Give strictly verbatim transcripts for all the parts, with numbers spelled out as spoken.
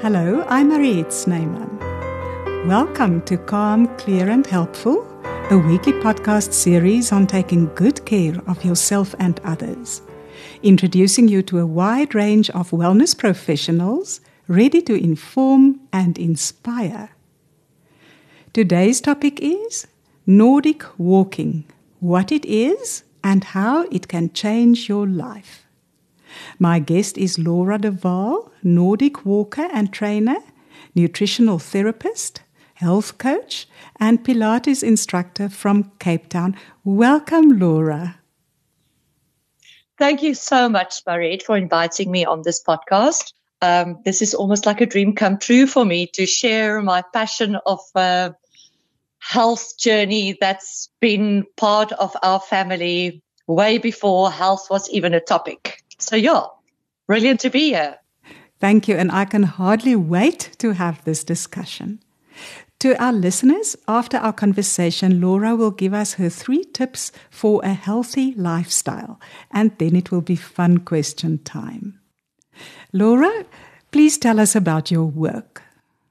Hello, I'm Mariette Snyman. Welcome to Calm, Clear and Helpful, a weekly podcast series on taking good care of yourself and others, introducing you to a wide range of wellness professionals ready to inform and inspire. Today's topic is Nordic walking, what it is and how it can change your life. My guest is Laura de Waal, Nordic walker and trainer, nutritional therapist, health coach, and Pilates instructor from Cape Town. Welcome, Laura. Thank you so much, Mariette, for inviting me on this podcast. Um, this is almost like a dream come true for me to share my passion of a health journey that's been part of our family way before health was even a topic. So, yeah, brilliant to be here. Thank you, and I can hardly wait to have this discussion. To our listeners, after our conversation, Laura will give us her three tips for a healthy lifestyle, and then it will be fun question time. Laura, please tell us about your work.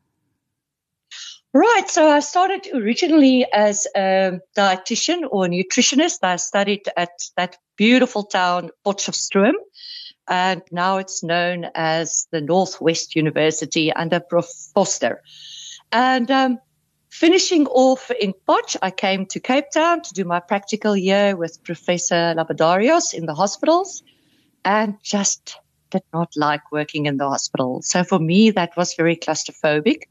Right, so I started originally as a dietitian or a nutritionist. I studied at that beautiful town, Potchefstroom, and now it's known as the Northwest University under Prof Foster. And um, finishing off in Potch, I came to Cape Town to do my practical year with Professor Labadarios in the hospitals, and just did not like working in the hospital. So for me, that was very claustrophobic.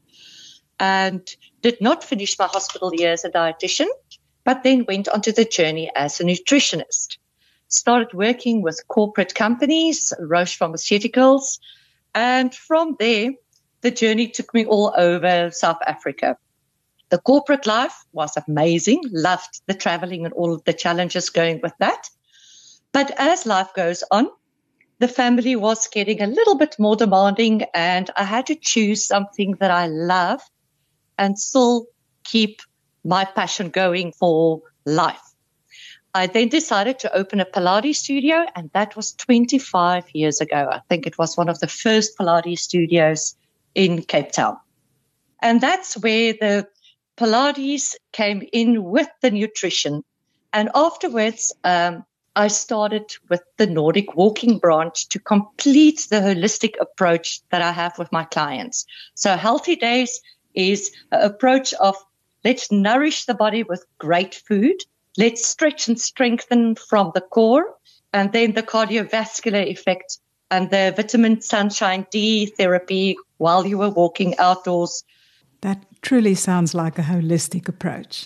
And did not finish my hospital year as a dietitian, but then went onto the journey as a nutritionist. Started working with corporate companies, Roche Pharmaceuticals, and from there, the journey took me all over South Africa. The corporate life was amazing, loved the traveling and all of the challenges going with that. But as life goes on, the family was getting a little bit more demanding, and I had to choose something that I love and still keep my passion going for life. I then decided to open a Pilates studio, and that was twenty-five years ago. I think it was one of the first Pilates studios in Cape Town. And that's where the Pilates came in with the nutrition. And afterwards, um, I started with the Nordic walking branch to complete the holistic approach that I have with my clients. So Healthy Days is an approach of let's nourish the body with great food, let's stretch and strengthen from the core, and then the cardiovascular effect and the vitamin sunshine D therapy while you were walking outdoors. That truly sounds like a holistic approach.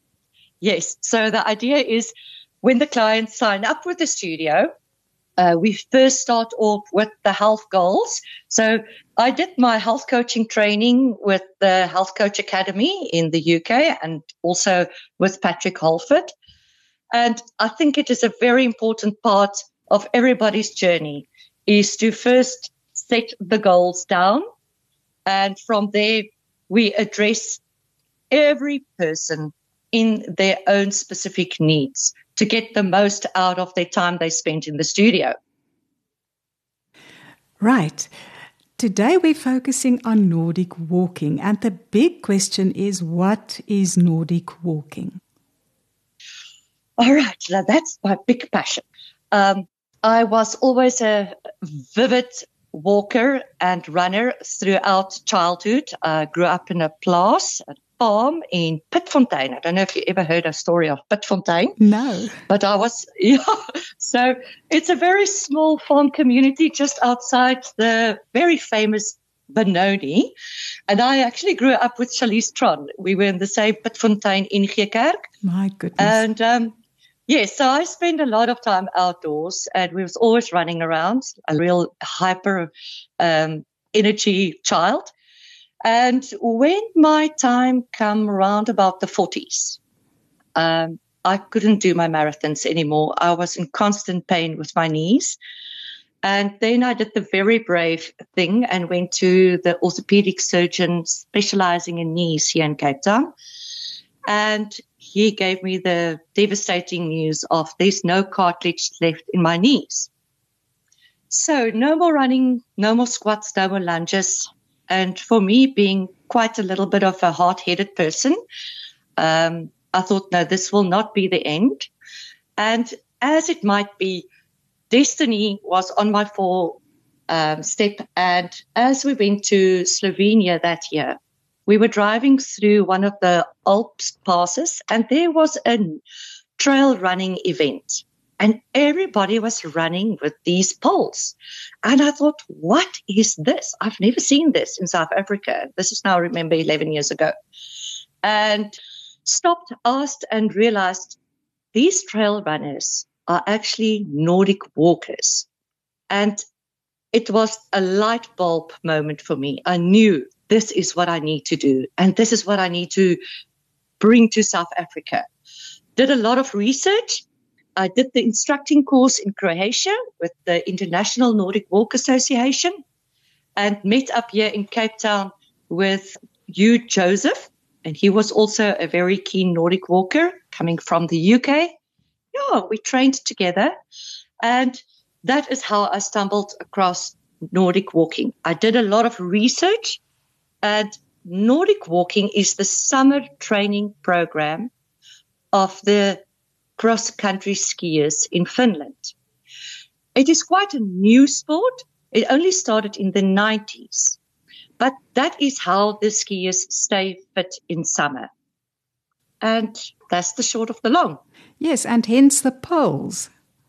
Yes. So the idea is when the clients sign up with the studio, Uh, we first start off with the health goals. So I did my health coaching training with the Health Coach Academy in the U K and also with Patrick Holford. And I think it is a very important part of everybody's journey is to first set the goals down. And from there, we address every person in their own specific needs to get the most out of their time they spent in the studio. Right. Today we're focusing on Nordic walking, and the big question is, what is Nordic walking? All right, now that's my big passion. Um, I was always a vivid walker and runner throughout childhood. I grew up in a place, a farm in Pitfontein. I don't know if you ever heard a story of Pitfontein. No. But I was, yeah. So it's a very small farm community just outside the very famous Benoni. And I actually grew up with Charlize Tron. We were in the same Pitfontein in Gekerk. My goodness. And, um, yes, so I spent a lot of time outdoors, and we was always running around, a real hyper um, energy child. And when my time come around about the forties, um, I couldn't do my marathons anymore. I was in constant pain with my knees. And then I did the very brave thing and went to the orthopedic surgeon specializing in knees here in Cape Town. And he gave me the devastating news of there's no cartilage left in my knees. So no more running, no more squats, no more lunges. And for me, being quite a little bit of a hard-headed person, um, I thought, no, this will not be the end. And as it might be, destiny was on my four um, step. And as we went to Slovenia that year, we were driving through one of the Alps passes, and there was a trail running event. And everybody was running with these poles. And I thought, what is this? I've never seen this in South Africa. This is now, I remember, eleven years ago. And stopped, asked, and realized these trail runners are actually Nordic walkers. And it was a light bulb moment for me. I knew this is what I need to do. And this is what I need to bring to South Africa. Did a lot of research. I did the instructing course in Croatia with the International Nordic Walk Association and met up here in Cape Town with Hugh Joseph. And he was also a very keen Nordic walker coming from the U K. Yeah, we trained together. And that is how I stumbled across Nordic walking. I did a lot of research, and Nordic walking is the summer training program of the cross-country skiers in Finland. It is quite a new sport. It only started in the nineties. But that is how the skiers stay fit in summer. And that's the short of the long. Yes, and hence the poles.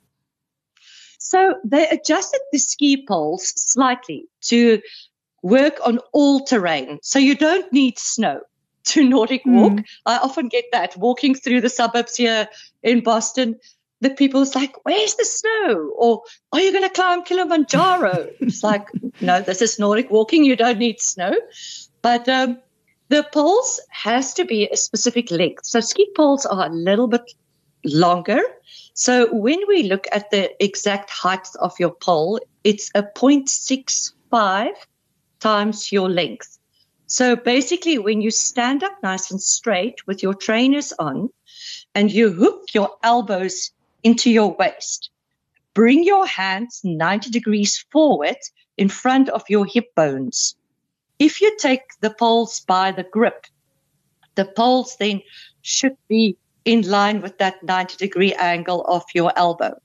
So they adjusted the ski poles slightly to work on all terrain. So you don't need snow to Nordic walk. Mm. I often get that walking through the suburbs here in Boston. The people's like, where's the snow? Or are you going to climb Kilimanjaro? It's like, no, this is Nordic walking. You don't need snow. But um, the poles has to be a specific length. So ski poles are a little bit longer. So when we look at the exact height of your pole, it's a zero point six five times your length. So basically, when you stand up nice and straight with your trainers on and you hook your elbows into your waist, bring your hands ninety degrees forward in front of your hip bones. If you take the poles by the grip, the poles then should be in line with that ninety degree angle of your elbow.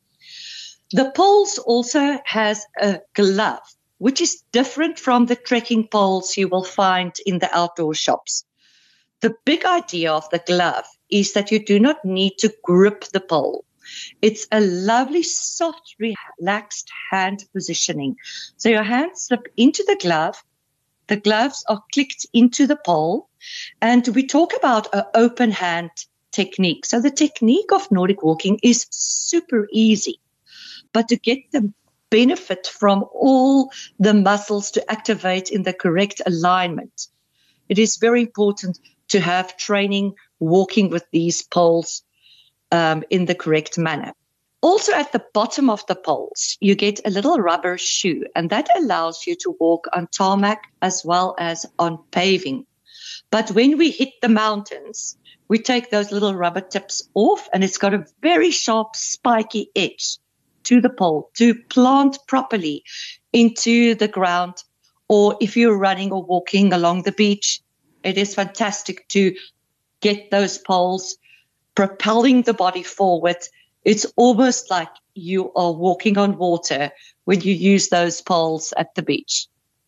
The poles also has a glove, which is different from the trekking poles you will find in the outdoor shops. The big idea of the glove is that you do not need to grip the pole. It's a lovely, soft, relaxed hand positioning. So your hands slip into the glove. The gloves are clicked into the pole. And we talk about an open hand technique. So the technique of Nordic walking is super easy. But to get the benefit from all the muscles to activate in the correct alignment, it is very important to have training walking with these poles um, in the correct manner. Also at the bottom of the poles, you get a little rubber shoe, and that allows you to walk on tarmac as well as on paving. But when we hit the mountains, we take those little rubber tips off, and it's got a very sharp, spiky edge to the pole to plant properly into the ground. Or if you're running or walking along the beach, it is fantastic to get those poles propelling the body forward. It's almost like you are walking on water when you use those poles at the beach.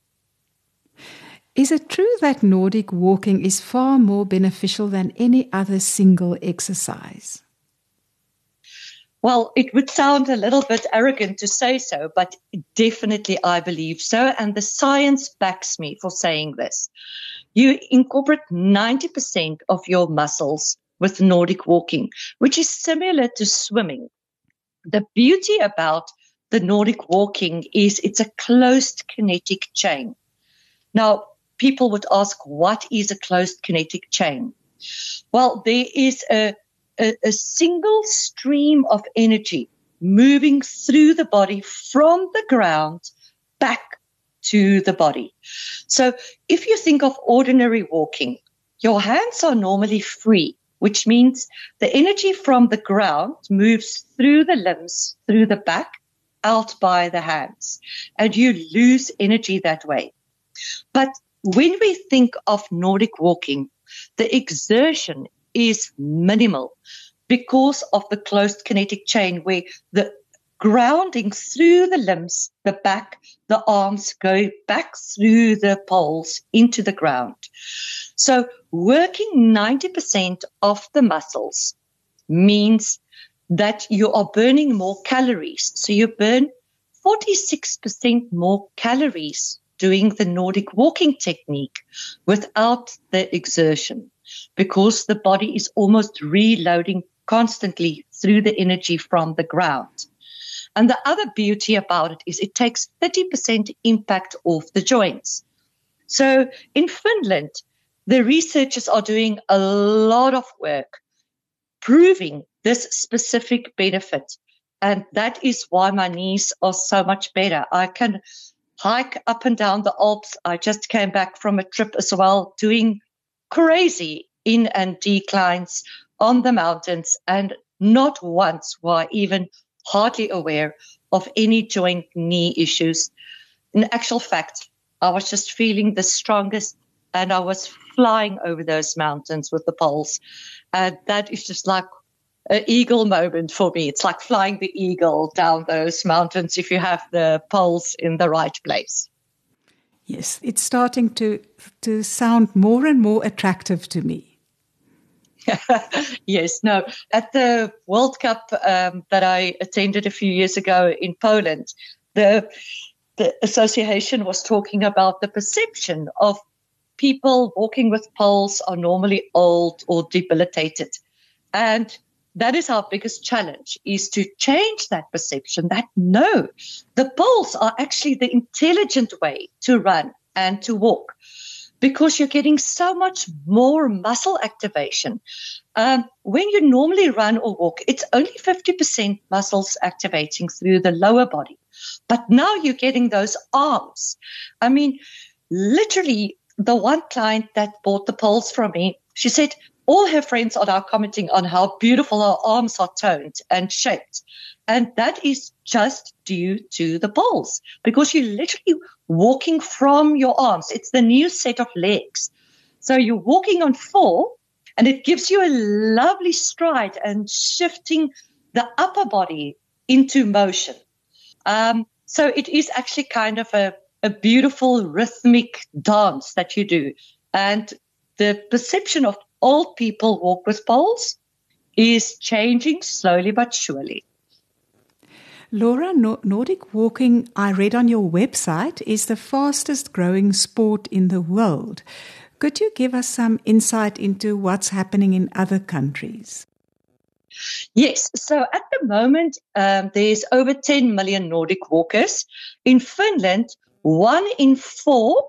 Is it true that Nordic walking is far more beneficial than any other single exercise? Well, it would sound a little bit arrogant to say so, but definitely I believe so. And the science backs me for saying this. You incorporate ninety percent of your muscles with Nordic walking, which is similar to swimming. The beauty about the Nordic walking is it's a closed kinetic chain. Now, people would ask, what is a closed kinetic chain? Well, there is a, a, a single stream of energy moving through the body from the ground back to the body. So if you think of ordinary walking, your hands are normally free, which means the energy from the ground moves through the limbs, through the back, out by the hands, and you lose energy that way. But when we think of Nordic walking, the exertion is minimal because of the closed kinetic chain where the grounding through the limbs, the back, the arms go back through the poles into the ground. So working ninety percent of the muscles means that you are burning more calories. So you burn forty-six percent more calories doing the Nordic walking technique without the exertion, because the body is almost reloading constantly through the energy from the ground. And the other beauty about it is it takes thirty percent impact off the joints. So in Finland, the researchers are doing a lot of work proving this specific benefit. And that is why my knees are so much better. I can hike up and down the Alps. I just came back from a trip as well, doing crazy in and declines on the mountains, and not once were I even hardly aware of any joint knee issues. In actual fact, I was just feeling the strongest, and I was flying over those mountains with the poles. And that is just like an eagle moment for me. It's like flying the eagle down those mountains if you have the poles in the right place. Yes, it's starting to to sound more and more attractive to me. Yes, no. At the World Cup um, that I attended a few years ago in Poland, the the association was talking about the perception of people walking with poles are normally old or debilitated. And that is our biggest challenge, is to change that perception that no, the poles are actually the intelligent way to run and to walk, because you're getting so much more muscle activation. Um, when you normally run or walk, it's only fifty percent muscles activating through the lower body. But now you're getting those arms. I mean, literally, the one client that bought the poles from me, she said all her friends are now commenting on how beautiful her arms are toned and shaped. And that is just due to the poles, because you're literally walking from your arms. It's the new set of legs. So you're walking on four, and it gives you a lovely stride and shifting the upper body into motion. Um, so it is actually kind of a, a beautiful rhythmic dance that you do. And the perception of old people walk with poles is changing slowly but surely. Laura, Nordic walking, I read on your website, is the fastest growing sport in the world. Could you give us some insight into what's happening in other countries? Yes. So at the moment, um, there's over ten million Nordic walkers. In Finland, one in four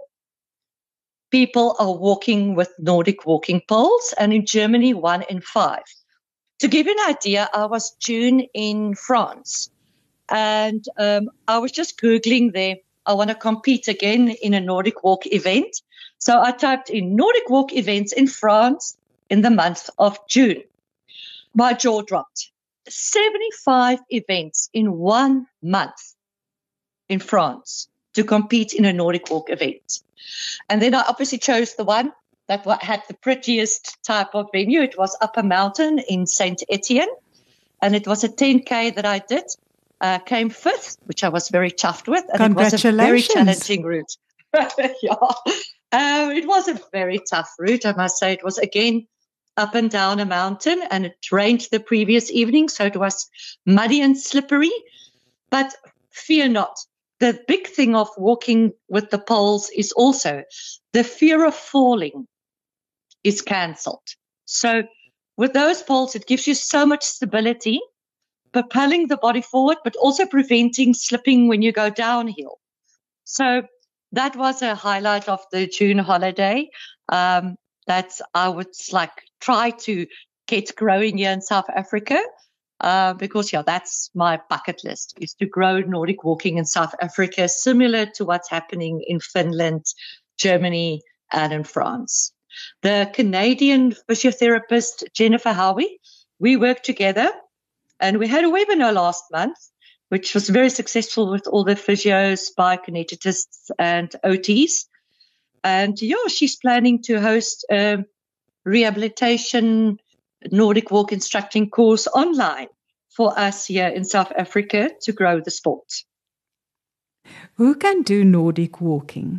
people are walking with Nordic walking poles, and in Germany, one in five. To give you an idea, I was June in France, and um, I was just Googling there, I want to compete again in a Nordic walk event. So I typed in Nordic walk events in France in the month of June. My jaw dropped. seventy-five events in one month in France to compete in a Nordic walk event. And then I obviously chose the one that had the prettiest type of venue. It was up a mountain in Saint Etienne, and it was a ten K that I did. Uh, came fifth, which I was very chuffed with. And Congratulations. It was a very challenging route. yeah. Um, it was a very tough route, I must say. It was, again, up and down a mountain, and it rained the previous evening, so it was muddy and slippery. But fear not. The big thing of walking with the poles is also the fear of falling is cancelled. So with those poles, it gives you so much stability, propelling the body forward, but also preventing slipping when you go downhill. So that was a highlight of the June holiday um, that I would like try to get growing here in South Africa. Uh, because, yeah, that's my bucket list, is to grow Nordic walking in South Africa, similar to what's happening in Finland, Germany, and in France. The Canadian physiotherapist, Jennifer Howie, we worked together, and we had a webinar last month, which was very successful with all the physios, biokineticists, and O Ts. And yeah, she's planning to host a rehabilitation Nordic walk instructing course online for us here in South Africa to grow the sport. Who can do Nordic walking?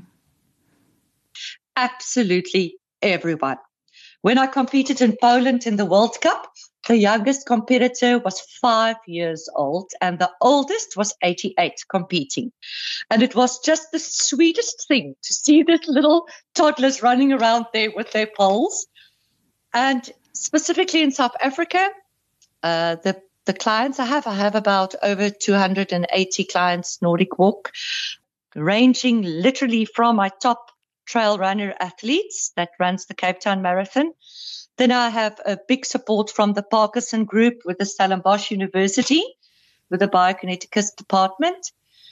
Absolutely everyone. When I competed in Poland in the World Cup, the youngest competitor was five years old and the oldest was eighty-eight competing. And it was just the sweetest thing to see these little toddlers running around there with their poles. And specifically in South Africa, uh, the, the clients I have, I have about over two hundred eighty clients Nordic walk, ranging literally from my top trail runner athletes that runs the Cape Town Marathon. Then I have a big support from the Parkinson Group with the Stellenbosch University, with the Biokinetics department.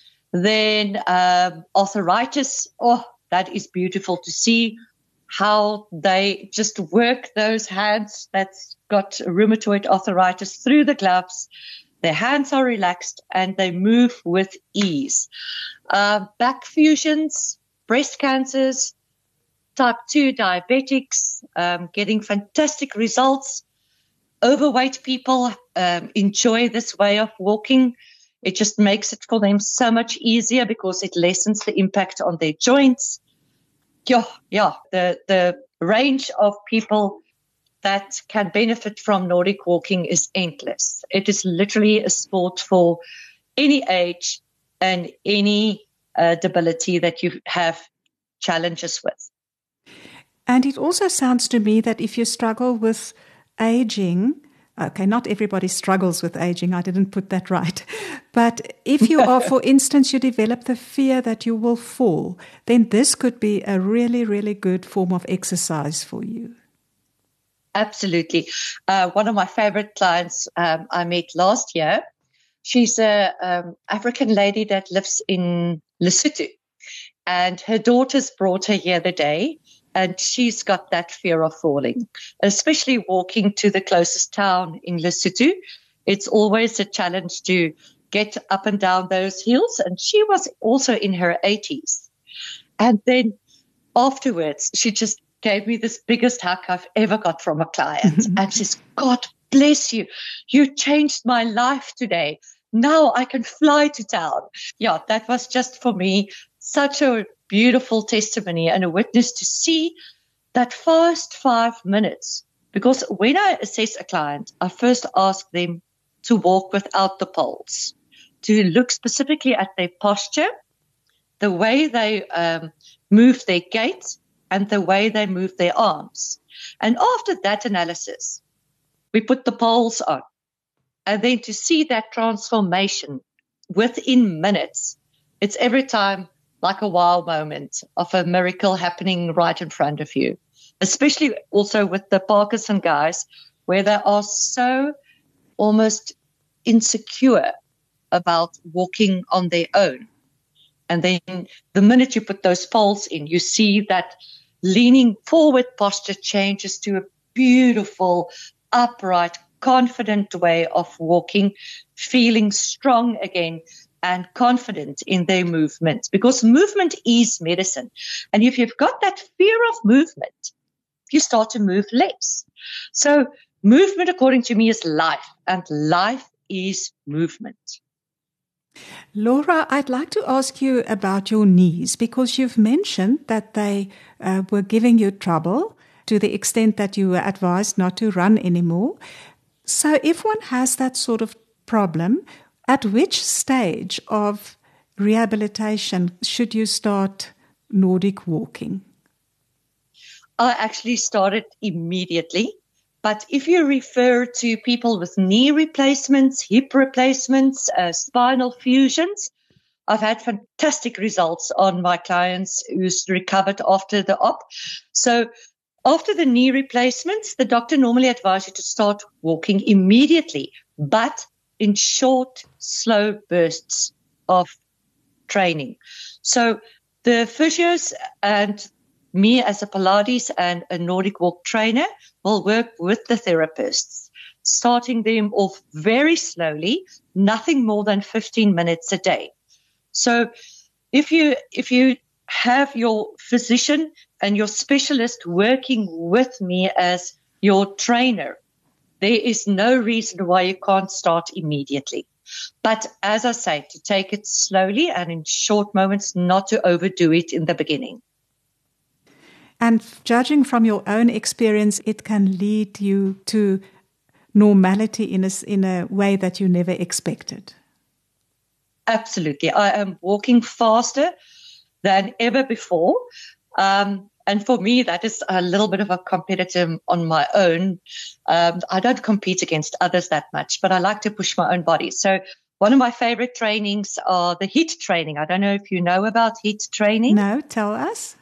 Then um, arthritis, oh, that is beautiful to see how they just work those hands that's got rheumatoid arthritis through the gloves. Their hands are relaxed and they move with ease. Uh, back fusions, breast cancers, type two diabetics, um, getting fantastic results. Overweight people um, enjoy this way of walking. It just makes it for them so much easier because it lessens the impact on their joints. Yeah, yeah, the, the range of people that can benefit from Nordic walking is endless. It is literally a sport for any age and any uh, debility that you have challenges with. And it also sounds to me that if you struggle with aging, okay, not everybody struggles with aging, I didn't put that right, but if you are, for instance, you develop the fear that you will fall, then this could be a really, really good form of exercise for you. Absolutely. Uh, one of my favorite clients um, I met last year, she's a um, African lady that lives in Lesotho, and her daughters brought her here the day, and she's got that fear of falling, especially walking to the closest town in Lesotho. It's always a challenge to get up and down those hills, and she was also in her eighties. And then afterwards, she just gave me this biggest hug I've ever got from a client. And she says, God bless you. You changed my life today. Now I can fly to town. Yeah, that was just for me such a beautiful testimony and a witness to see that first five minutes. Because when I assess a client, I first ask them to walk without the poles, to look specifically at their posture, the way they um, move their gait, and the way they move their arms. And after that analysis, we put the poles on. And then to see that transformation within minutes, it's every time like a wow moment of a miracle happening right in front of you, especially also with the Parkinson guys, where they are so almost insecure about walking on their own. And then the minute you put those poles in, you see that leaning forward posture changes to a beautiful, upright, confident way of walking, feeling strong again and confident in their movement, because movement is medicine. And if you've got that fear of movement, you start to move less. So movement, according to me, is life, and life is movement. Laura, I'd like to ask you about your knees, because you've mentioned that they uh, were giving you trouble to the extent that you were advised not to run anymore. So if one has that sort of problem, at which stage of rehabilitation should you start Nordic walking? I actually started immediately. But if you refer to people with knee replacements, hip replacements, uh, spinal fusions, I've had fantastic results on my clients who's recovered after the op. So after the knee replacements, the doctor normally advises you to start walking immediately, but in short, slow bursts of training. So the physios and me as a Pilates and a Nordic walk trainer will work with the therapists, starting them off very slowly, nothing more than fifteen minutes a day. So if you if you have your physician and your specialist working with me as your trainer, there is no reason why you can't start immediately. But as I say, to take it slowly and in short moments, not to overdo it in the beginning. And judging from your own experience, it can lead you to normality in a, in a way that you never expected. Absolutely. I am walking faster than ever before. Um, and for me, that is a little bit of a competitive on my own. Um, I don't compete against others that much, but I like to push my own body. So one of my favorite trainings are the HIIT training. I don't know if you know about HIIT training. No, tell us.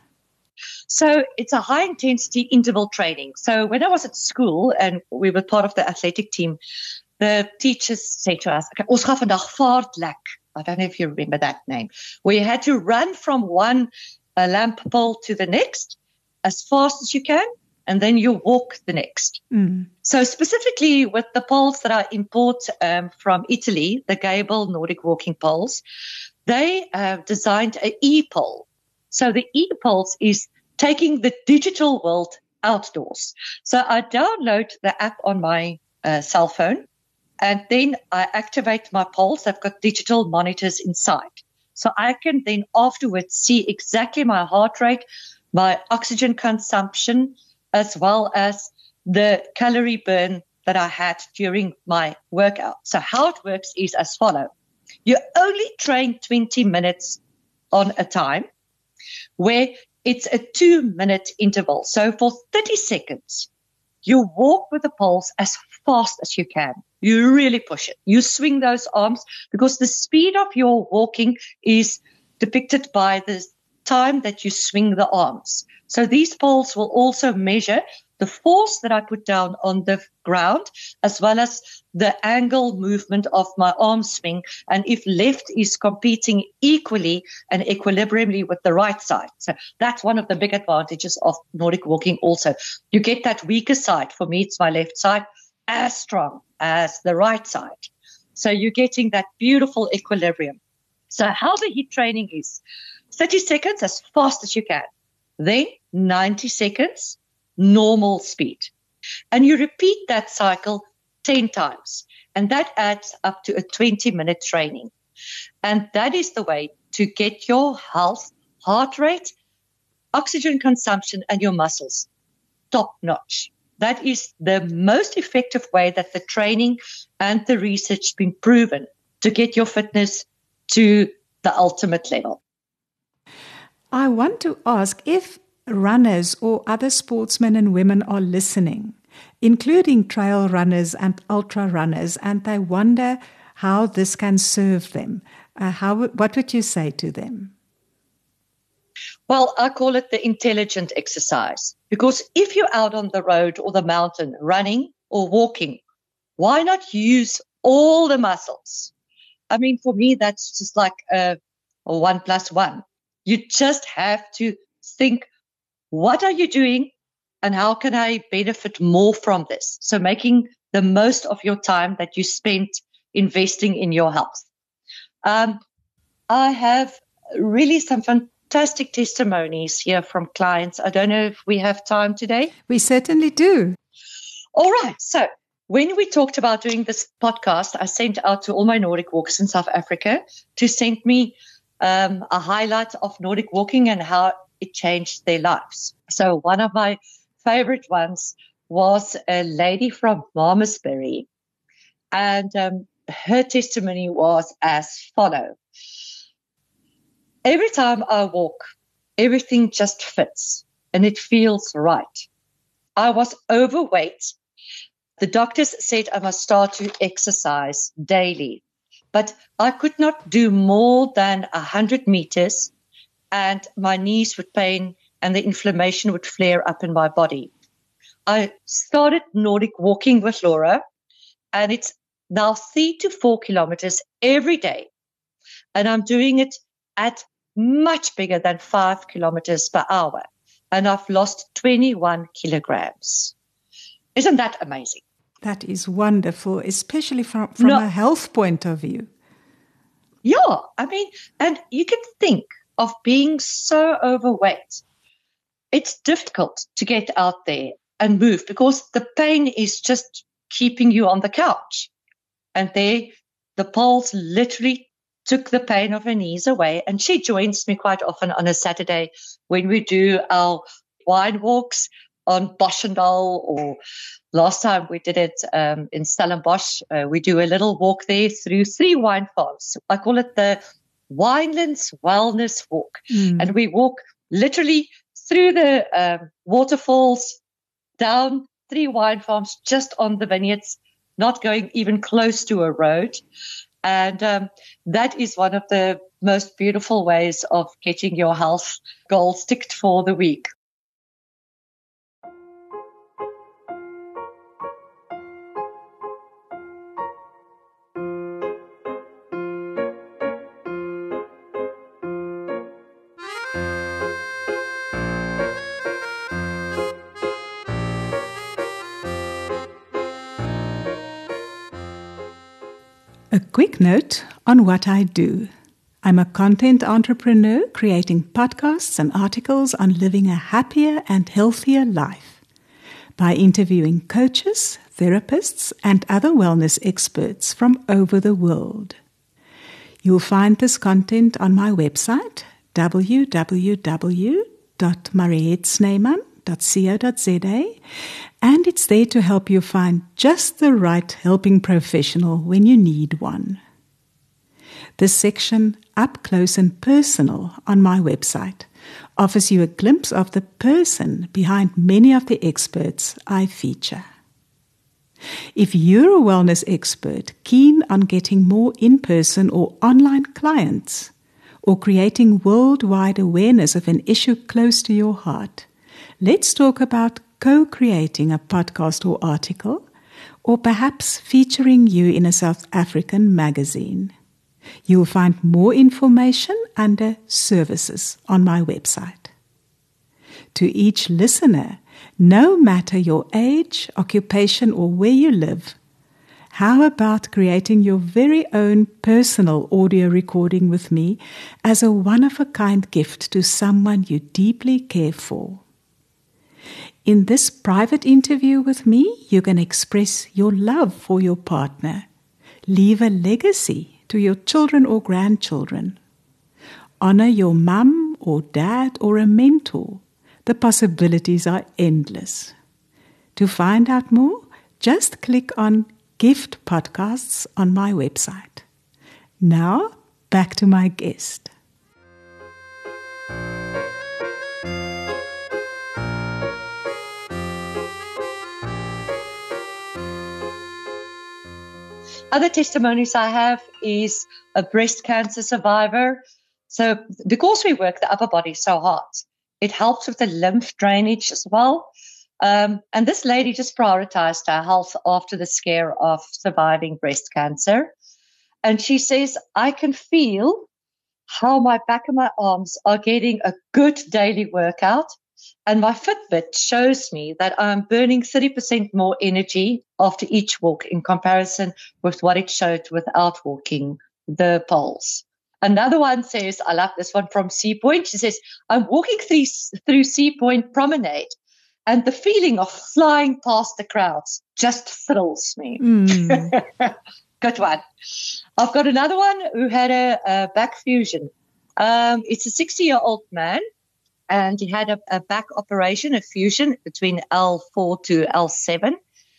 So it's a high intensity interval training. So when I was at school and we were part of the athletic team, the teachers said to us, okay, ons gaan vandag vaartlek. I don't know if you remember that name. We had to run from one uh, lamp pole to the next as fast as you can, and then you walk the next. Mm. So specifically with the poles that I import um, from Italy, the Gable Nordic walking poles, they have designed an e-pole. So the e-pulse is taking the digital world outdoors. So I download the app on my uh, cell phone, and then I activate my pulse. I've got digital monitors inside. So I can then afterwards see exactly my heart rate, my oxygen consumption, as well as the calorie burn that I had during my workout. So how it works is as follows. You only train twenty minutes on a time, where it's a two-minute interval. So for thirty seconds, you walk with the pulse as fast as you can. You really push it. You swing those arms because the speed of your walking is depicted by the time that you swing the arms. So these poles will also measure the force that I put down on the ground, as well as the angle movement of my arm swing, and if left is competing equally and equilibriumly with the right side. So that's one of the big advantages of Nordic walking also. You get that weaker side. For me, it's my left side, as strong as the right side. So you're getting that beautiful equilibrium. So how the HIIT training is, thirty seconds as fast as you can, then ninety seconds, normal speed. And you repeat that cycle ten times. And that adds up to a twenty-minute training. And that is the way to get your health, heart rate, oxygen consumption, and your muscles top notch. That is the most effective way that the training and the research has been proven to get your fitness to the ultimate level. I want to ask if runners or other sportsmen and women are listening, including trail runners and ultra runners, and they wonder how this can serve them. Uh, how, what would you say to them? Well, I call it the intelligent exercise, because if you're out on the road or the mountain running or walking, why not use all the muscles? I mean, for me, that's just like a, a one plus one. You just have to think, what are you doing and how can I benefit more from this? So making the most of your time that you spent investing in your health. Um, I have really some fantastic testimonies here from clients. I don't know if we have time today. We certainly do. All right. So when we talked about doing this podcast, I sent out to all my Nordic walkers in South Africa to send me um, a highlight of Nordic walking and how it changed their lives. So one of my favorite ones was a lady from Malmesbury, and um, her testimony was as follows. Every time I walk, everything just fits and it feels right. I was overweight. The doctors said I must start to exercise daily, but I could not do more than one hundred meters, and my knees would pain and the inflammation would flare up in my body. I started Nordic walking with Laura, and it's now three to four kilometers every day. And I'm doing it at much bigger than five kilometers per hour. And I've lost twenty-one kilograms. Isn't that amazing? That is wonderful, especially from, from no, a health point of view. Yeah, I mean, and you can think of being so overweight, it's difficult to get out there and move because the pain is just keeping you on the couch. And there, the poles literally took the pain of her knees away. And she joins me quite often on a Saturday when we do our wine walks on Boschendal, or last time we did it um, in Stellenbosch. Uh, we do a little walk there through three wine farms. I call it the Winelands Wellness Walk. Mm. And we walk literally through the um, waterfalls, down three wine farms, just on the vineyards, not going even close to a road. And um, that is one of the most beautiful ways of getting your health goals ticked for the week. A quick note on what I do. I'm a content entrepreneur creating podcasts and articles on living a happier and healthier life by interviewing coaches, therapists, and other wellness experts from over the world. You'll find this content on my website, w w w dot mariette snyman dot co dot z a, and it's there to help you find just the right helping professional when you need one. The section Up Close and Personal on my website offers you a glimpse of the person behind many of the experts I feature. If you're a wellness expert keen on getting more in-person or online clients, or creating worldwide awareness of an issue close to your heart, let's talk about co-creating a podcast or article, or perhaps featuring you in a South African magazine. You'll find more information under Services on my website. To each listener, no matter your age, occupation, or where you live, how about creating your very own personal audio recording with me as a one-of-a-kind gift to someone you deeply care for? In this private interview with me, you can express your love for your partner, leave a legacy to your children or grandchildren, honor your mum or dad or a mentor. The possibilities are endless. To find out more, just click on Gift Podcasts on my website. Now, back to my guest. Other testimonies I have is a breast cancer survivor. So because we work the upper body so hard, it helps with the lymph drainage as well. Um, and this lady just prioritized her health after the scare of surviving breast cancer. And she says, I can feel how my back and my arms are getting a good daily workout. And my Fitbit shows me that I'm burning thirty percent more energy after each walk in comparison with what it showed without walking the poles. Another one says, I love this one from Sea Point. She says, I'm walking through, through Sea Point Promenade, and the feeling of flying past the crowds just thrills me. Mm. Good one. I've got another one who had a, a back fusion. Um, it's a sixty-year-old man. And he had a, a back operation, a fusion between L four to L seven.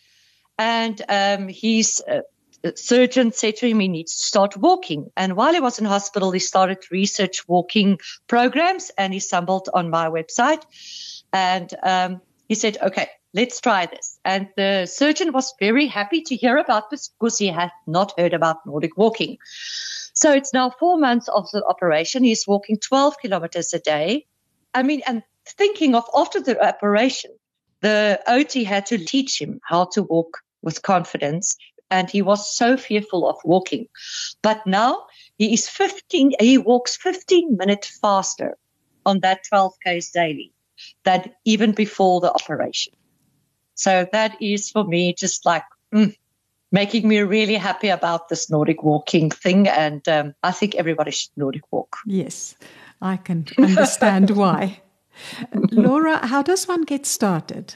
And um, his uh, surgeon said to him he needs to start walking. And while he was in hospital, he started research walking programs, and he stumbled on my website. And um, he said, okay, let's try this. And the surgeon was very happy to hear about this because he had not heard about Nordic walking. So it's now four months of the operation. He's walking twelve kilometers a day. I mean, and thinking of after the operation, the O T had to teach him how to walk with confidence, and he was so fearful of walking. But now he is fifteen, he walks fifteen minutes faster on that twelve Ks daily than even before the operation. So that is for me just like mm, making me really happy about this Nordic walking thing. And um, I think everybody should Nordic walk. Yes. I can understand why. Laura, how does one get started?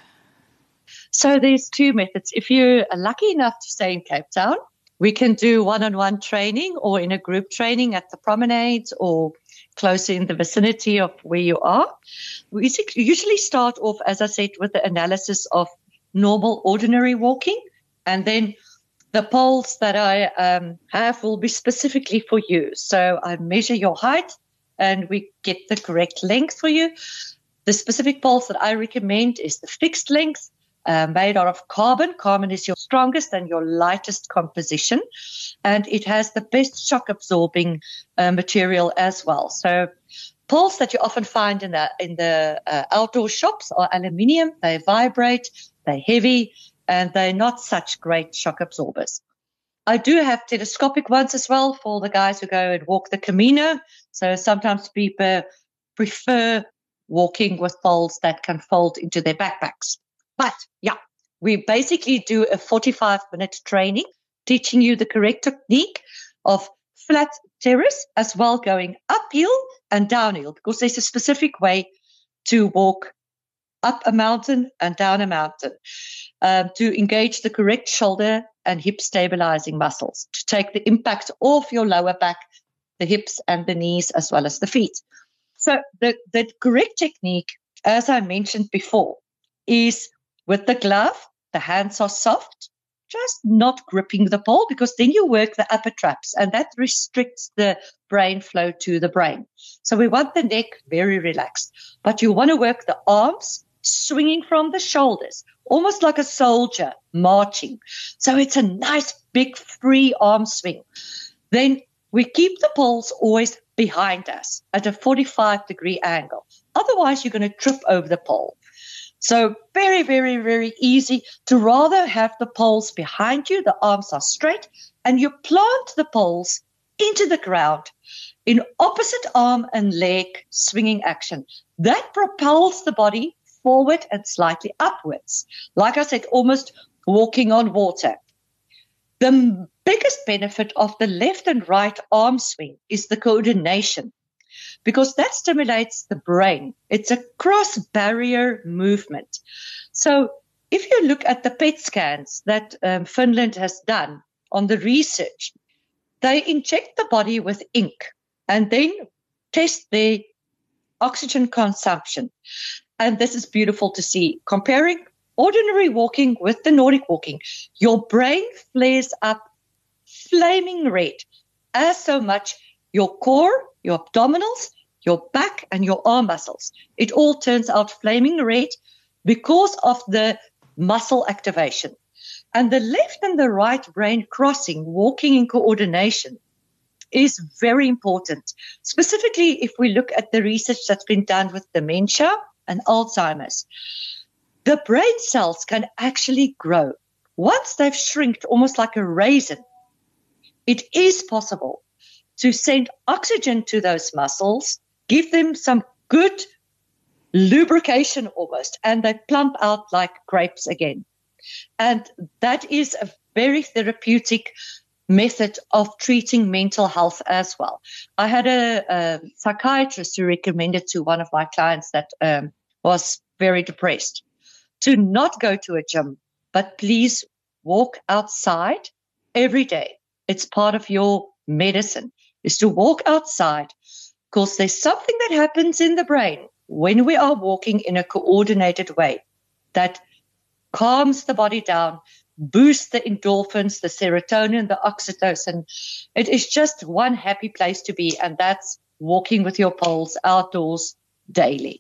So there's two methods. If you're lucky enough to stay in Cape Town, we can do one-on-one training or in a group training at the promenades or closer in the vicinity of where you are. We usually start off, as I said, with the analysis of normal, ordinary walking, and then the poles that I um, have will be specifically for you. So I measure your height and we get the correct length for you. The specific poles that I recommend is the fixed length, uh, made out of carbon. Carbon is your strongest and your lightest composition, and it has the best shock-absorbing uh, material as well. So poles that you often find in the, in the uh, outdoor shops are aluminium. They vibrate, they're heavy, and they're not such great shock absorbers. I do have telescopic ones as well for the guys who go and walk the Camino. So sometimes people prefer walking with poles that can fold into their backpacks. But yeah, we basically do a forty-five minute training, teaching you the correct technique of flat terrace as well, going uphill and downhill, because there's a specific way to walk up a mountain and down a mountain, um, to engage the correct shoulder and hip stabilizing muscles, to take the impact off your lower back, the hips and the knees, as well as the feet. So the, the correct technique, as I mentioned before, is with the glove, the hands are soft, just not gripping the pole, because then you work the upper traps and that restricts the brain flow to the brain. So we want the neck very relaxed, but you want to work the arms swinging from the shoulders, almost like a soldier marching. So it's a nice big free arm swing. Then we keep the poles always behind us at a forty-five degree angle. Otherwise, you're going to trip over the pole. So very, very, very easy to rather have the poles behind you. The arms are straight and you plant the poles into the ground in opposite arm and leg swinging action. That propels the body forward and slightly upwards. Like I said, almost walking on water. The biggest benefit of the left and right arm swing is the coordination, because that stimulates the brain. It's a cross-barrier movement. So if you look at the P E T scans that um, Finland has done on the research, they inject the body with ink and then test the oxygen consumption. And this is beautiful to see. Comparing ordinary walking with the Nordic walking, your brain flares up flaming red, as so much your core, your abdominals, your back and your arm muscles. It all turns out flaming red because of the muscle activation. And the left and the right brain crossing, walking in coordination, is very important. Specifically, if we look at the research that's been done with dementia and Alzheimer's, the brain cells can actually grow. Once they've shrinked almost like a raisin, it is possible to send oxygen to those muscles, give them some good lubrication almost, and they plump out like grapes again. And that is a very therapeutic method of treating mental health as well. I had a, a psychiatrist who recommended to one of my clients that um, was very depressed to not go to a gym, but please walk outside every day. It's part of your medicine, is to walk outside, because there's something that happens in the brain when we are walking in a coordinated way that calms the body down, boosts the endorphins, the serotonin, the oxytocin. It is just one happy place to be, and that's walking with your poles outdoors daily.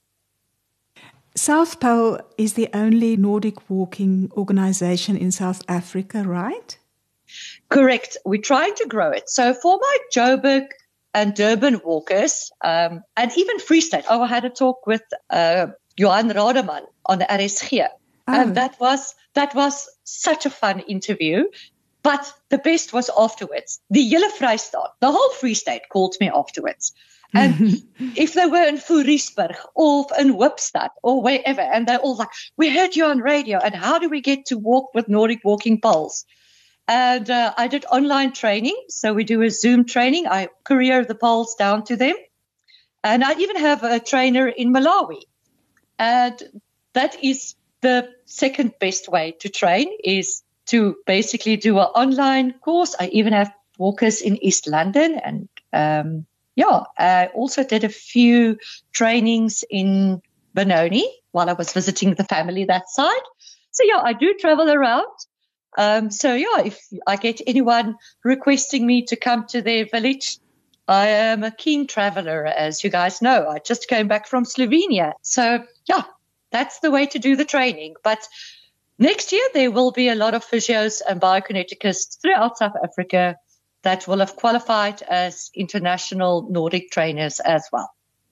South Pole is the only Nordic walking organization in South Africa, right? Correct. We're trying to grow it. So for my Joburg and Durban walkers, um, and even Free State, oh, I had a talk with uh, Johan Rademan on the R S G. Oh. And that was that was such a fun interview. But the best was afterwards. The hele Vrystaat, the whole Free State called me afterwards. And if they were in Fourisburg or in Whipstad or wherever, and they're all like, we heard you on radio, and how do we get to walk with Nordic walking poles? And uh, I did online training. So we do a Zoom training. I courier the poles down to them. And I even have a trainer in Malawi. And that is the second best way to train, is to basically do an online course. I even have walkers in East London. And um, yeah, I also did a few trainings in Benoni while I was visiting the family that side. So yeah, I do travel around. Um, so yeah, if I get anyone requesting me to come to their village, I am a keen traveler, as you guys know. I just came back from Slovenia. So yeah, that's the way to do the training. But next year, there will be a lot of physios and biokineticists throughout South Africa that will have qualified as international Nordic trainers as well.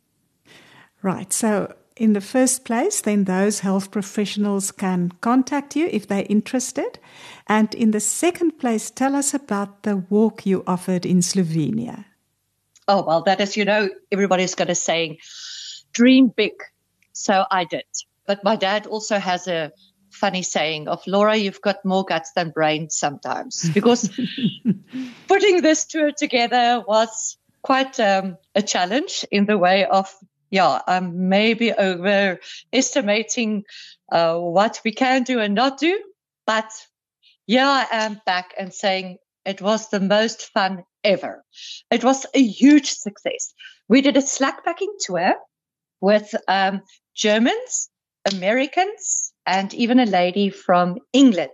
Right. So in the first place, then those health professionals can contact you if they're interested. And in the second place, tell us about the walk you offered in Slovenia. Oh, well, that is, you know, everybody's going to say, dream big. So I did. But my dad also has a funny saying of, Laura, you've got more guts than brains sometimes. Because putting this tour together was quite um, a challenge in the way of, yeah, I'm maybe overestimating uh, what we can do and not do. But yeah, I am back and saying it was the most fun ever. It was a huge success. We did a slackpacking tour with um, Germans, Americans, and even a lady from England.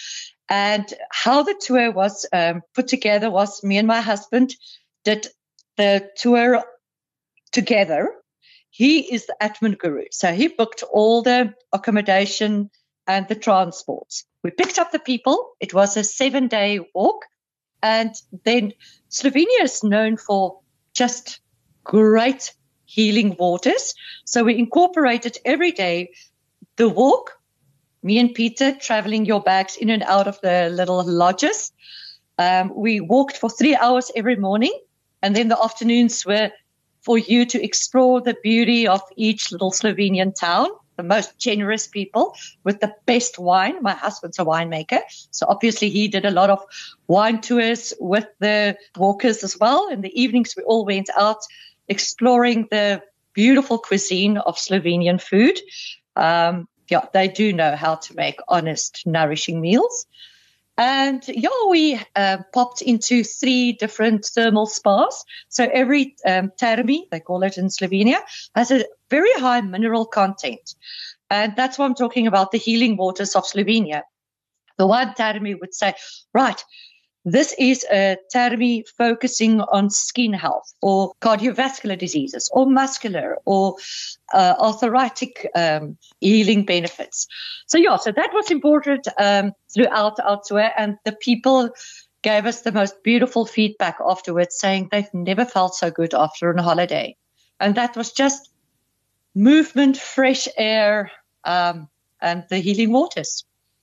And how the tour was um, put together was me and my husband did the tour together. He is the admin guru. So he booked all the accommodation and the transport. We picked up the people. It was a seven-day walk. And then Slovenia is known for just great healing waters. So we incorporated every day the walk, me and Peter traveling your bags in and out of the little lodges. Um, we walked for three hours every morning. And then the afternoons were for you to explore the beauty of each little Slovenian town, the most generous people with the best wine. My husband's a winemaker, so obviously he did a lot of wine tours with the walkers as well. In the evenings, we all went out exploring the beautiful cuisine of Slovenian food. Um, yeah, they do know how to make honest, nourishing meals. And yeah, we uh, popped into three different thermal spas. So every um, termi, they call it in Slovenia, has a very high mineral content. And that's why I'm talking about the healing waters of Slovenia. The one termi would say, right, this is a termi focusing on skin health or cardiovascular diseases or muscular or uh, arthritic um, healing benefits. So, yeah, so that was important um, throughout our tour. And the people gave us the most beautiful feedback afterwards, saying they've never felt so good after a holiday. And that was just movement, fresh air, um, and the healing waters.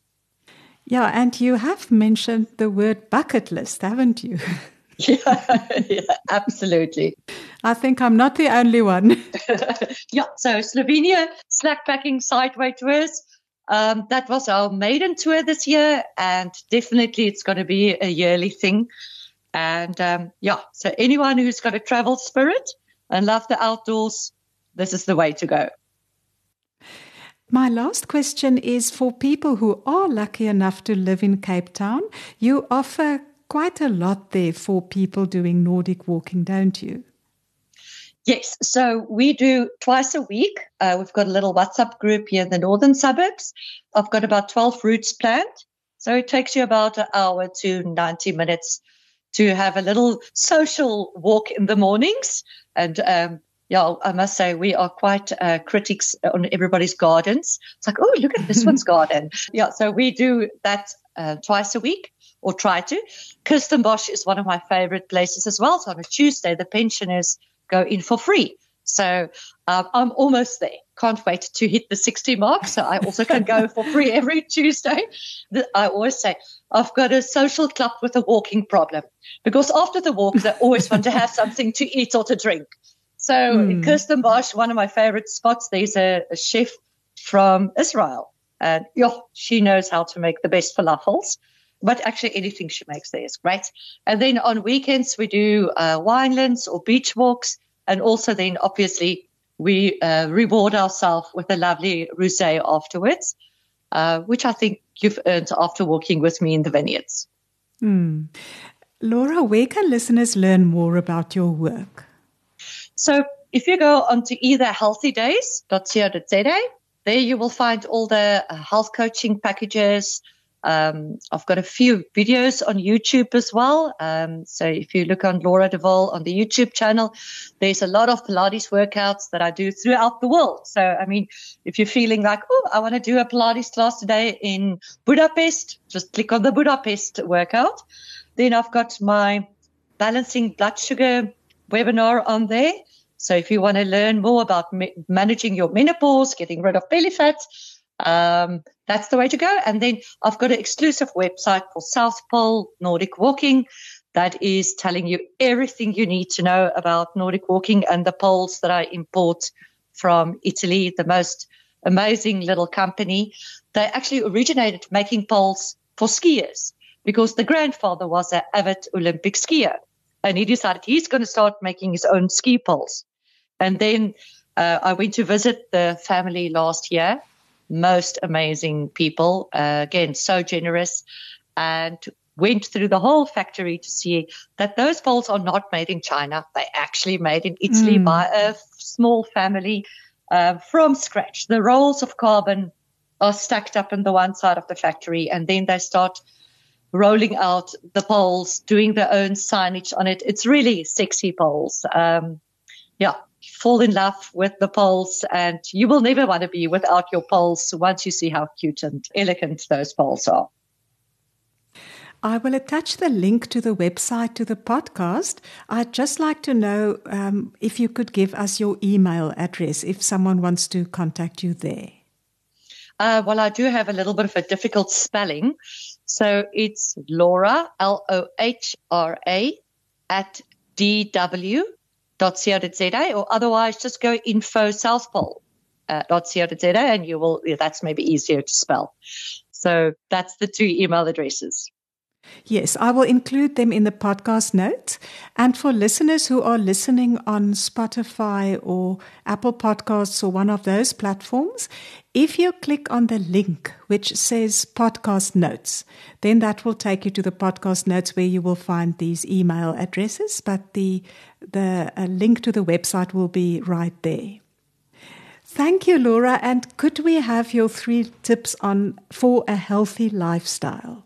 Yeah, and you have mentioned the word bucket list, haven't you? Yeah, yeah, absolutely. I think I'm not the only one. Yeah, so Slovenia slackpacking sideway tours. Um, that was our maiden tour this year, and definitely it's going to be a yearly thing. And um, yeah, so anyone who's got a travel spirit and love the outdoors, this is the way to go. My last question is for people who are lucky enough to live in Cape Town. You offer quite a lot there for people doing Nordic walking, don't you? Yes, so we do twice a week. Uh, we've got a little WhatsApp group here in the northern suburbs. I've got about twelve routes planned. So it takes you about an hour to ninety minutes to have a little social walk in the mornings. And um, yeah, I must say we are quite uh, critics on everybody's gardens. It's like, oh, look at this one's garden. Yeah, so we do that uh, twice a week. Or try to. Kirstenbosch is one of my favorite places as well. So on a Tuesday, the pensioners go in for free. So um, I'm almost there. Can't wait to hit the sixty mark. So I also can go for free every Tuesday. I always say, I've got a social club with a walking problem. Because after the walk, they always want to have something to eat or to drink. So mm. in Kirstenbosch, one of my favorite spots, there's a, a chef from Israel. And yeah, she knows how to make the best falafels. But actually anything she makes there is great. And then on weekends, we do uh, winelands or beach walks. And also then, obviously, we uh, reward ourselves with a lovely rosé afterwards, uh, which I think you've earned after walking with me in the vineyards. Mm. Laura, where can listeners learn more about your work? So if you go onto either healthy days dot co dot za, there you will find all the uh, health coaching packages. Um, I've got a few videos on YouTube as well. Um, so if you look on Laura De Waal on the YouTube channel, there's a lot of Pilates workouts that I do throughout the world. So, I mean, if you're feeling like, oh, I want to do a Pilates class today in Budapest, just click on the Budapest workout. Then I've got my balancing blood sugar webinar on there. So if you want to learn more about ma- managing your menopause, getting rid of belly fat, um, that's the way to go. And then I've got an exclusive website for South Pole Nordic Walking that is telling you everything you need to know about Nordic walking and the poles that I import from Italy, the most amazing little company. They actually originated making poles for skiers because the grandfather was an avid Olympic skier. And he decided he's going to start making his own ski poles. And then uh, I went to visit the family last year. Most amazing people, uh, again, so generous, and went through the whole factory to see that those poles are not made in China. They're actually made in Italy mm. by a small family uh, from scratch. The rolls of carbon are stacked up on the one side of the factory, and then they start rolling out the poles, doing their own signage on it. It's really sexy poles. Um, yeah. Fall in love with the poles, and you will never want to be without your poles once you see how cute and elegant those poles are. I will attach the link to the website to the podcast. I'd just like to know um, if you could give us your email address if someone wants to contact you there. Uh, well, I do have a little bit of a difficult spelling. So it's Laura, L O H R A, at D W dot co dot za, or otherwise just go info southpole dot co dot za and you will, yeah, that's maybe easier to spell. So that's the two email addresses. Yes, I will include them in the podcast notes. And for listeners who are listening on Spotify or Apple Podcasts or one of those platforms, if you click on the link which says podcast notes, then that will take you to the podcast notes where you will find these email addresses, but the, the uh, link to the website will be right there. Thank you, Laura. And could we have your three tips on for a healthy lifestyle?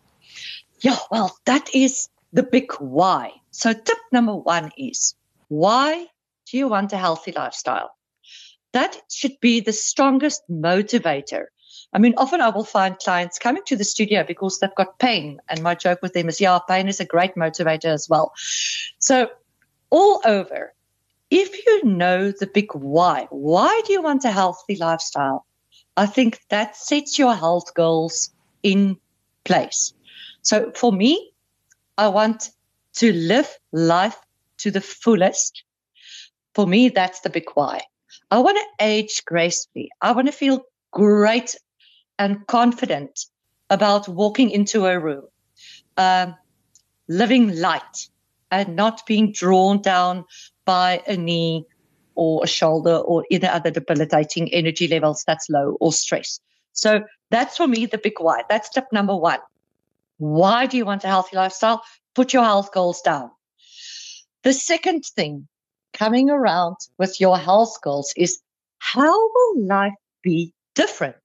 Yeah, well, that is the big why. So tip number one is, why do you want a healthy lifestyle? That should be the strongest motivator. I mean, often I will find clients coming to the studio because they've got pain. And my joke with them is, yeah, pain is a great motivator as well. So all over, if you know the big why, why do you want a healthy lifestyle? I think that sets your health goals in place. So for me, I want to live life to the fullest. For me, that's the big why. I want to age gracefully. I want to feel great and confident about walking into a room, um, living light and not being drawn down by a knee or a shoulder or any other debilitating energy levels that's low or stress. So that's for me the big why. That's step number one. Why do you want a healthy lifestyle? Put your health goals down. The second thing coming around with your health goals is, how will life be different?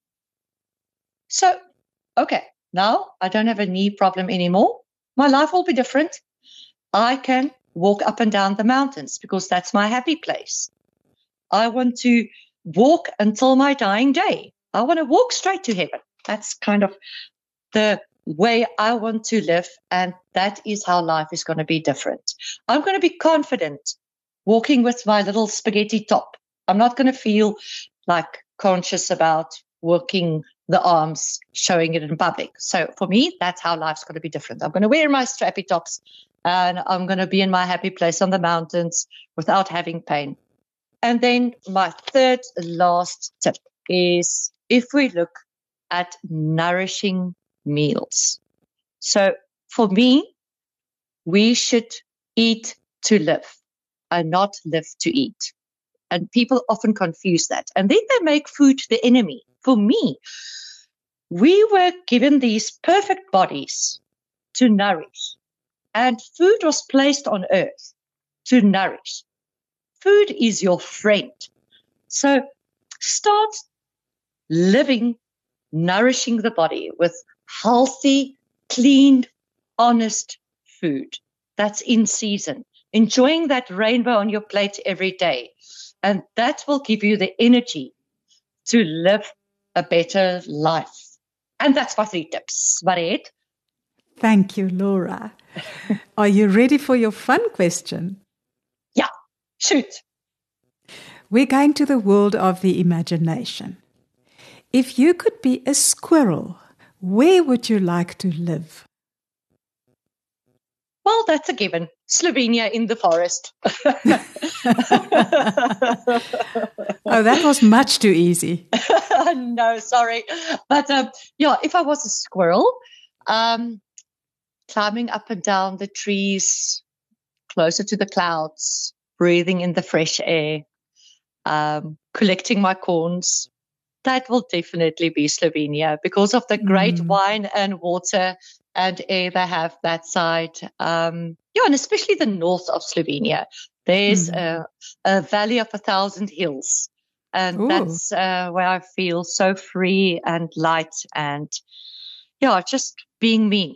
So, okay, now I don't have a knee problem anymore. My life will be different. I can walk up and down the mountains because that's my happy place. I want to walk until my dying day. I want to walk straight to heaven. That's kind of the way I want to live, and that is how life is going to be different. I'm going to be confident walking with my little spaghetti top. I'm not going to feel like conscious about working the arms, showing it in public. So for me, that's how life's going to be different. I'm going to wear my strappy tops and I'm going to be in my happy place on the mountains without having pain. And then my third last tip is, if we look at nourishing meals. So for me, we should eat to live. and not live to eat. And people often confuse that. And then they make food the enemy. For me, we were given these perfect bodies to nourish. And food was placed on earth to nourish. Food is your friend. So start living, nourishing the body with healthy, clean, honest food that's in season. Enjoying that rainbow on your plate every day. And that will give you the energy to live a better life. And that's my three tips. Mariette. Thank you, Laura. Are you ready for your fun question? Yeah, shoot. We're going to the world of the imagination. If you could be a squirrel, where would you like to live? Well, that's a given. Slovenia in the forest. Oh, that was much too easy. No, sorry. But um, yeah, if I was a squirrel, um, climbing up and down the trees, closer to the clouds, breathing in the fresh air, um, collecting my corns, that will definitely be Slovenia because of the great mm. wine and water and air they have that side. Um, yeah, and especially the north of Slovenia. There's mm. a, a valley of a thousand hills. And Ooh. that's uh, where I feel so free and light and, yeah, just being me.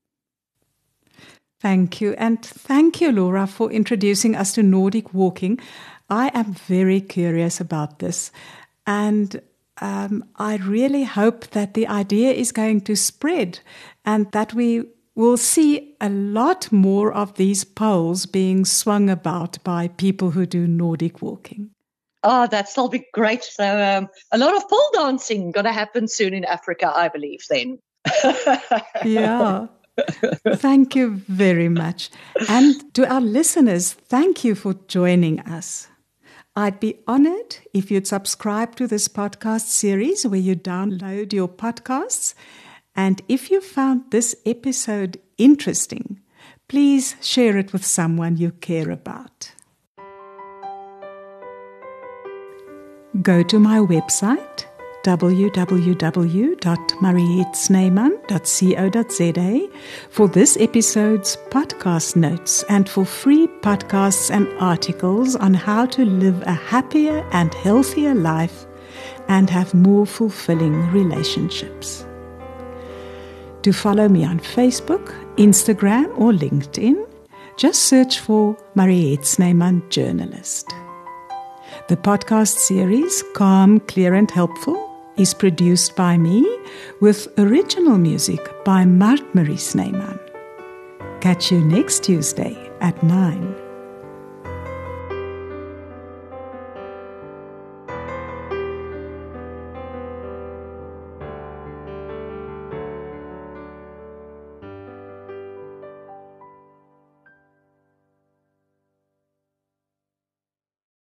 Thank you. And thank you, Laura, for introducing us to Nordic walking. I am very curious about this. And um, I really hope that the idea is going to spread and that we will see a lot more of these poles being swung about by people who do Nordic walking. Oh, that'll be great. So um, a lot of pole dancing going to happen soon in Africa, I believe, then. Yeah. Thank you very much. And to our listeners, thank you for joining us. I'd be honored if you'd subscribe to this podcast series where you download your podcasts. And if you found this episode interesting, please share it with someone you care about. Go to my website, w w w dot mariette snyman dot co dot z a, for this episode's podcast notes and for free podcasts and articles on how to live a happier and healthier life and have more fulfilling relationships. To follow me on Facebook, Instagram or LinkedIn, just search for Mariette Snyman Journalist. The podcast series, Calm, Clear and Helpful, is produced by me with original music by Mart Marie Snyman. Catch you next Tuesday at nine.